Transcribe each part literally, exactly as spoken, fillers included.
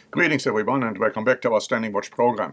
Greetings everyone and welcome back to our Standing Watch program.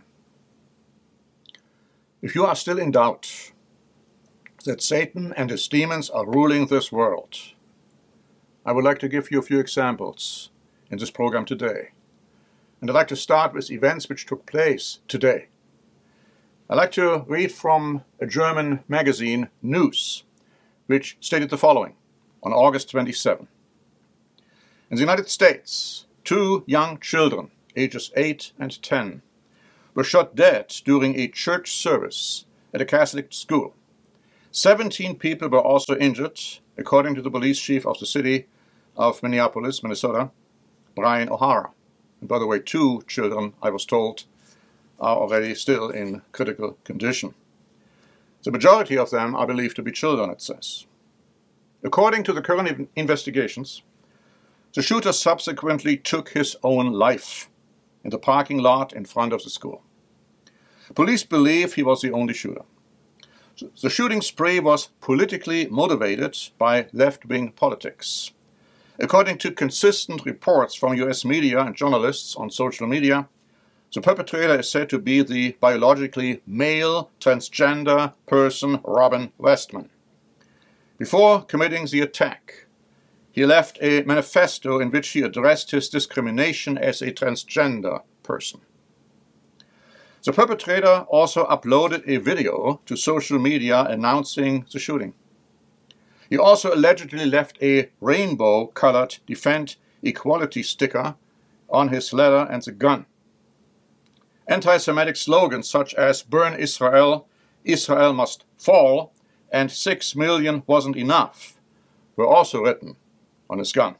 If you are still in doubt that Satan and his demons are ruling this world, I would like to give you a few examples in this program today. And I'd like to start with events which took place today. I'd like to read from a German magazine, News, which stated the following on August twenty-seventh. In the United States, two young children, ages eight and ten, were shot dead during a church service at a Catholic school. Seventeen people were also injured, according to the police chief of the city of Minneapolis, Minnesota, Brian O'Hara. And by the way, two children, I was told, are already still in critical condition. The majority of them are believed to be children, it says. According to the current investigations, the shooter subsequently took his own life in the parking lot in front of the school. Police believe he was the only shooter. The shooting spree was politically motivated by left-wing politics. According to consistent reports from U S media and journalists on social media, the perpetrator is said to be the biologically male transgender person Robin Westman. Before committing the attack, he left a manifesto in which he addressed his discrimination as a transgender person. The perpetrator also uploaded a video to social media announcing the shooting. He also allegedly left a rainbow-colored Defend Equality sticker on his leather and the gun. Anti-Semitic slogans such as "Burn Israel," "Israel must fall," and "Six million wasn't enough" were also written on his gun.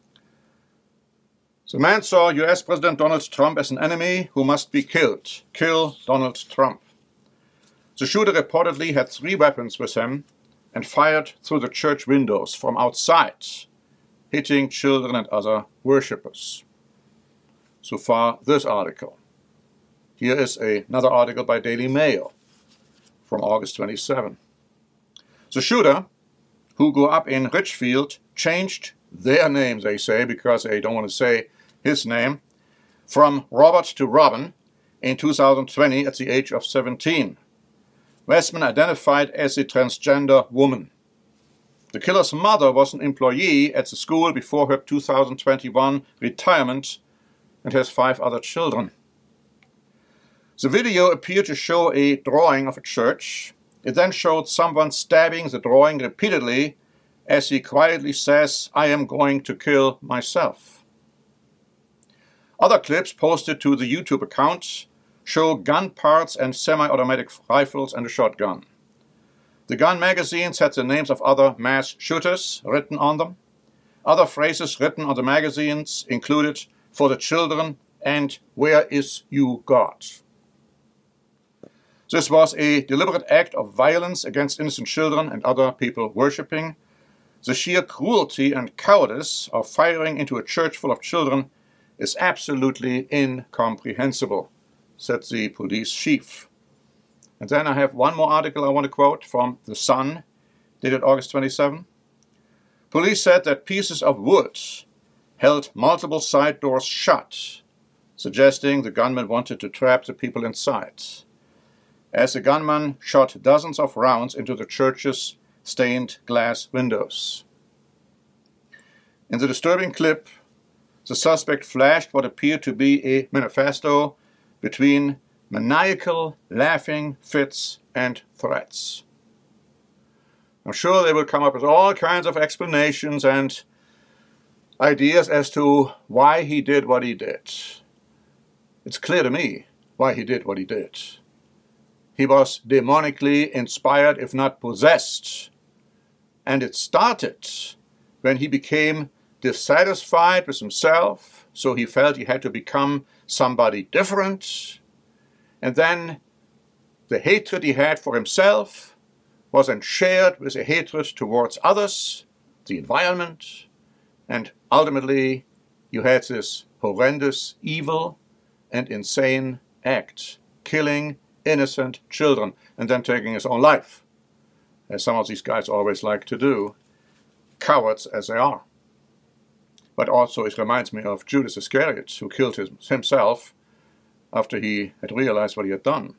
The man saw U S President Donald Trump as an enemy who must be killed. Kill Donald Trump. The shooter reportedly had three weapons with him and fired through the church windows from outside, hitting children and other worshippers. So far, this article. Here is another article by Daily Mail from August twenty-seventh. The shooter, who grew up in Richfield, changed their name, they say, because they don't want to say his name, from Robert to Robin in two thousand twenty at the age of seventeen. Westman identified as a transgender woman. The killer's mother was an employee at the school before her two thousand twenty-one retirement and has five other children. The video appeared to show a drawing of a church. It then showed someone stabbing the drawing repeatedly as he quietly says, "I am going to kill myself." Other clips posted to the YouTube account show gun parts and semi-automatic rifles and a shotgun. The gun magazines had the names of other mass shooters written on them. Other phrases written on the magazines included "for the children" and "where is you God?" This was a deliberate act of violence against innocent children and other people worshipping. The sheer cruelty and cowardice of firing into a church full of children is absolutely incomprehensible, said the police chief. And then I have one more article I want to quote from The Sun, dated August twenty-seventh. Police said that pieces of wood held multiple side doors shut, suggesting the gunman wanted to trap the people inside, as the gunman shot dozens of rounds into the church's stained glass windows. In the disturbing clip, the suspect flashed what appeared to be a manifesto between maniacal laughing fits and threats. I'm sure they will come up with all kinds of explanations and ideas as to why he did what he did. It's clear to me why he did what he did. He was demonically inspired, if not possessed. And it started when he became dissatisfied with himself, so he felt he had to become somebody different. And then the hatred he had for himself was then shared with a hatred towards others, the environment, and ultimately you had this horrendous, evil, and insane act, killing innocent children and then taking his own life, as some of these guys always like to do, cowards as they are. but also it reminds me of Judas Iscariot, who killed his, himself after he had realized what he had done.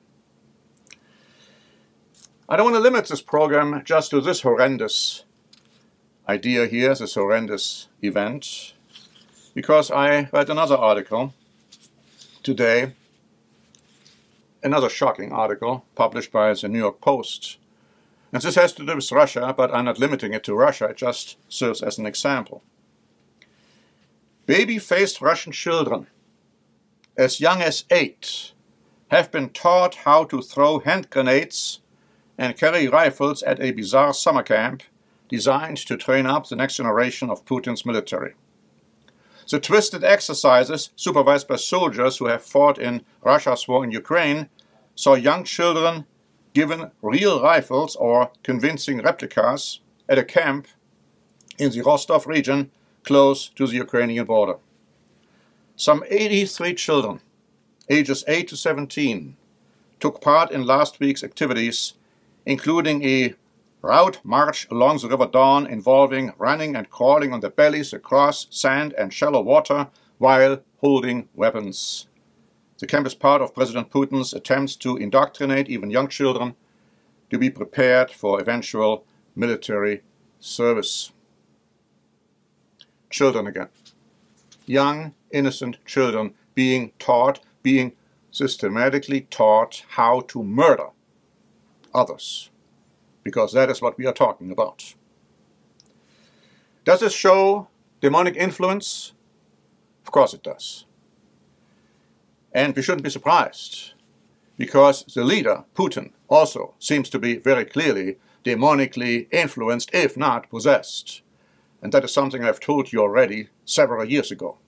I don't want to limit this program just to this horrendous idea here, this horrendous event, because I read another article today, another shocking article published by the New York Post. And this has to do with Russia, but I'm not limiting it to Russia, it just serves as an example. Baby-faced Russian children, as young as eight, have been taught how to throw hand grenades and carry rifles at a bizarre summer camp designed to train up the next generation of Putin's military. The twisted exercises, supervised by soldiers who have fought in Russia's war in Ukraine, saw young children given real rifles or convincing replicas at a camp in the Rostov region close to the Ukrainian border. Some eighty-three children, ages eight to seventeen, took part in last week's activities, including a route march along the River Don involving running and crawling on their bellies across sand and shallow water while holding weapons. The camp is part of President Putin's attempts to indoctrinate even young children to be prepared for eventual military service. Children again. Young, innocent children being taught, being systematically taught how to murder others, because that is what we are talking about. Does this show demonic influence? Of course it does. And we shouldn't be surprised, because the leader, Putin, also seems to be very clearly demonically influenced, if not possessed. And that is something I've told you already several years ago.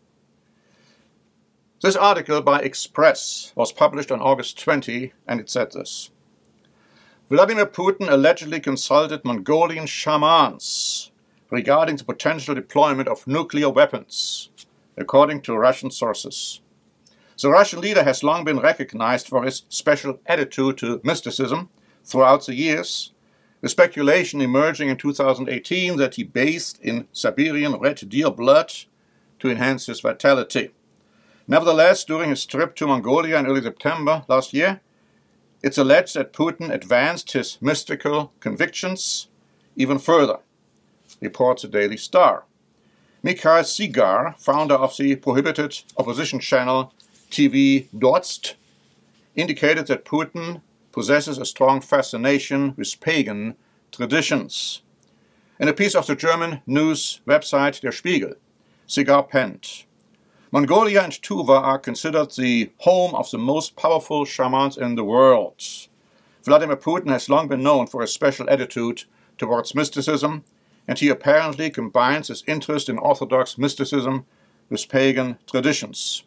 This article by Express was published on August twentieth, and it said this. Vladimir Putin allegedly consulted Mongolian shamans regarding the potential deployment of nuclear weapons, according to Russian sources. The Russian leader has long been recognized for his special attitude to mysticism throughout the years, with speculation emerging in two thousand eighteen that he bathed in Siberian red deer blood to enhance his vitality. Nevertheless, during his trip to Mongolia in early September last year, it's alleged that Putin advanced his mystical convictions even further, reports the Daily Star. Mikhail Sigar, founder of the prohibited opposition channel T V Dost, indicated that Putin possesses a strong fascination with pagan traditions. In a piece of the German news website Der Spiegel, Sigar penned, Mongolia and Tuva are considered the home of the most powerful shamans in the world. Vladimir Putin has long been known for a special attitude towards mysticism, and he apparently combines his interest in Orthodox mysticism with pagan traditions.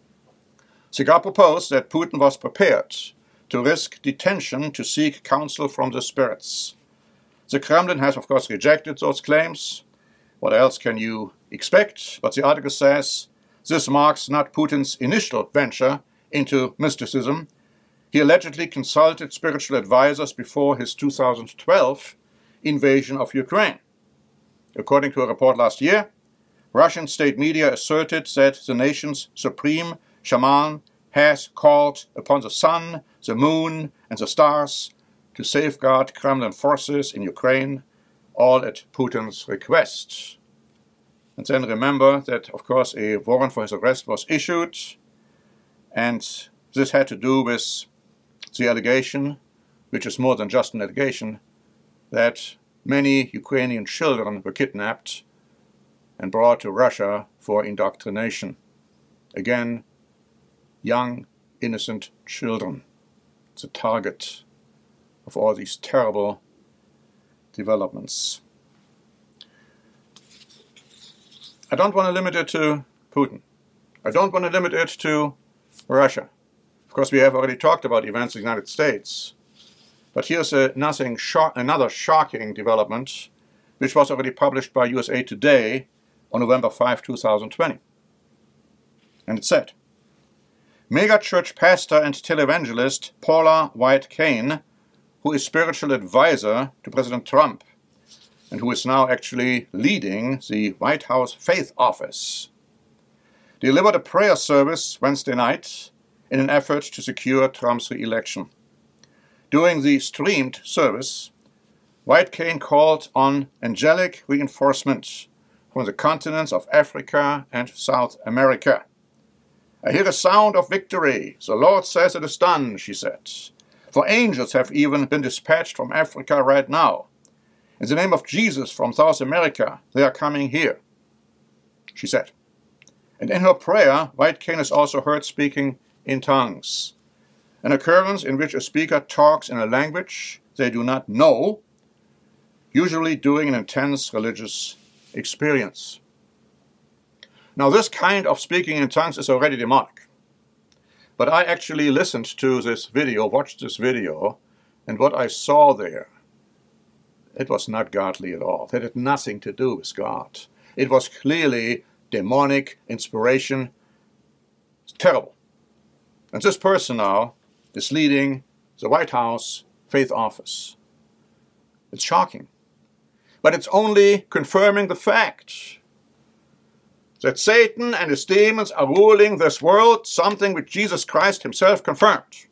Sigar proposed that Putin was prepared to risk detention to seek counsel from the spirits. The Kremlin has, of course, rejected those claims. What else can you expect? But the article says this marks not Putin's initial venture into mysticism. He allegedly consulted spiritual advisors before his two thousand twelve invasion of Ukraine. According to a report last year, Russian state media asserted that the nation's supreme shaman has called upon the sun, the moon, and the stars to safeguard Kremlin forces in Ukraine, all at Putin's request. And then remember that, of course, a warrant for his arrest was issued, and this had to do with the allegation, which is more than just an allegation, that many Ukrainian children were kidnapped and brought to Russia for indoctrination. Again, young, innocent children. It's a target of all these terrible developments. I don't want to limit it to Putin. I don't want to limit it to Russia. Of course, we have already talked about events in the United States. But here's a nothing shock, another shocking development, which was already published by U S A Today on November fifth, two thousand twenty. And it said, megachurch pastor and televangelist Paula White Cain, who is spiritual advisor to President Trump, and who is now actually leading the White House Faith Office, delivered a prayer service Wednesday night in an effort to secure Trump's re-election. During the streamed service, White Cain called on angelic reinforcement from the continents of Africa and South America. "I hear a sound of victory. The Lord says it is done," she said. "For angels have even been dispatched from Africa right now. In the name of Jesus from South America, they are coming here," she said. And in her prayer, White Cain is also heard speaking in tongues, an occurrence in which a speaker talks in a language they do not know, usually during an intense religious experience. Now, this kind of speaking in tongues is already demonic. But I actually listened to this video, watched this video, and what I saw there, it was not godly at all. It had nothing to do with God. It was clearly demonic inspiration. It's terrible. And this person now is leading the White House Faith Office. It's shocking. But it's only confirming the fact that Satan and his demons are ruling this world, something which Jesus Christ himself confirmed.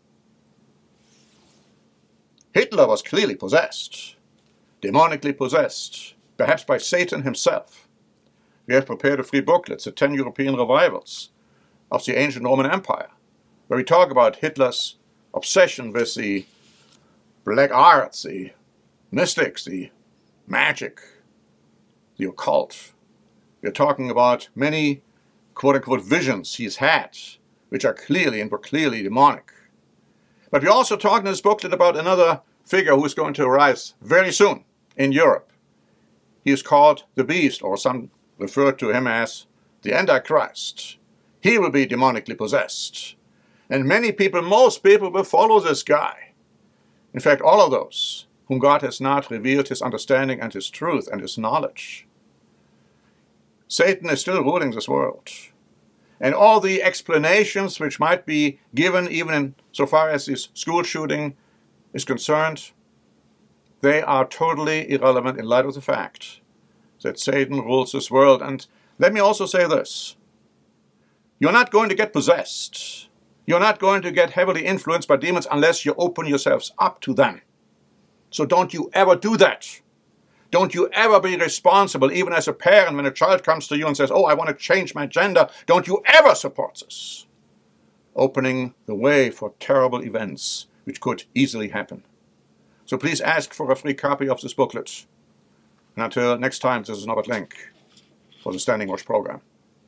Hitler was clearly possessed, demonically possessed, perhaps by Satan himself. We have prepared a free booklet, The Ten European Revivals of the Ancient Roman Empire, where we talk about Hitler's obsession with the black arts, the mystics, the magic, the occult. We are talking about many quote-unquote visions he's had, which are clearly and were clearly demonic. But we're also talking in this booklet about another figure who is going to arise very soon in Europe. He is called the Beast, or some refer to him as the Antichrist. He will be demonically possessed. And many people, most people will follow this guy. In fact, all of those whom God has not revealed his understanding and his truth and his knowledge. Satan is still ruling this world. And all the explanations which might be given, even in so far as this school shooting is concerned, they are totally irrelevant in light of the fact that Satan rules this world. And let me also say this. You're not going to get possessed. You're not going to get heavily influenced by demons unless you open yourselves up to them. So don't you ever do that. Don't you ever be responsible, even as a parent, when a child comes to you and says, "Oh, I want to change my gender." Don't you ever support this, opening the way for terrible events which could easily happen. So please ask for a free copy of this booklet. And until next time, this is Norbert Lenk for the Standing Watch program.